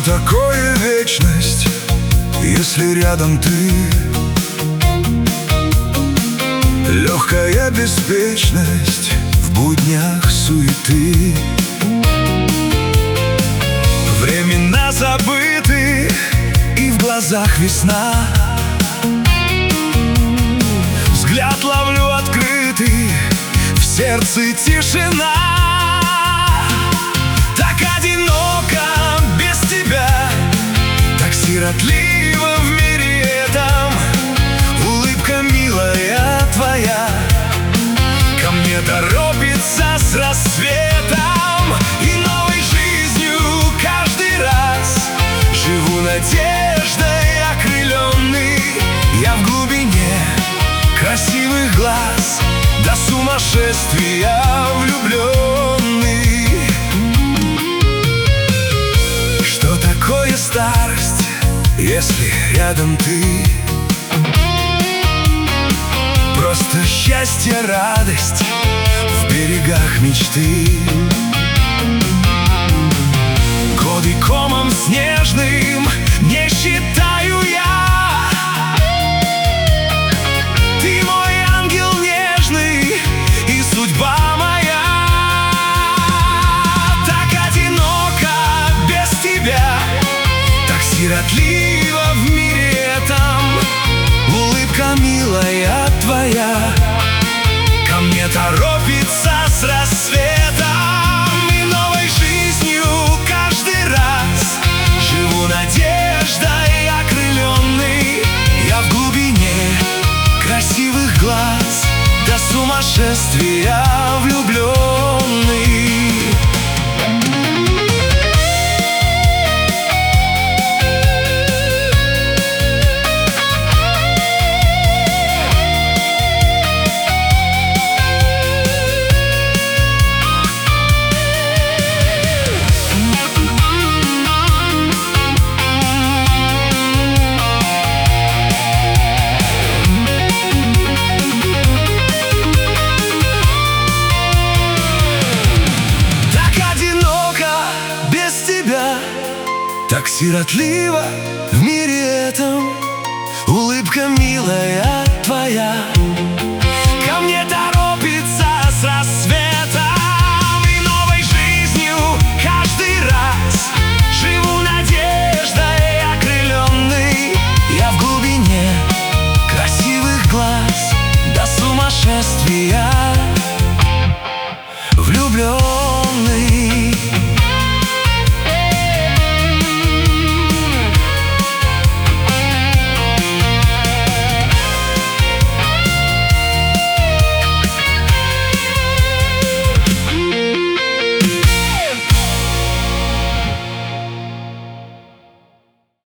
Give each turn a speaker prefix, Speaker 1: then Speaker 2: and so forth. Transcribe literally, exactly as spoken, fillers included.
Speaker 1: такое вечность, если рядом ты? Легкая беспечность в буднях суеты. Времена забыты, и в глазах весна. Взгляд ловлю открытый, в сердце тишина. Так одиноко без тебя, так сиротливо в мире этом. Улыбка милая твоя ко мне торопится с рассветом. И новой жизнью каждый раз живу надеждой окрыленный. Я в глубине красивых глаз до сумасшествия влюбленный. Что такое старость, если рядом ты? Просто счастье, радость в берегах мечты. Годы комом снежным не считаю я. Ты мой ангел нежный и судьба моя. Так одиноко без тебя, так сиротливо в мире этом. Улыбка милая твоя ко мне торопится с рассветом. И новой жизнью каждый раз живу надеждой окрыленный. Я в глубине красивых глаз до сумасшествия влюбленный. Так сиротливо в мире этом. Улыбка милая твоя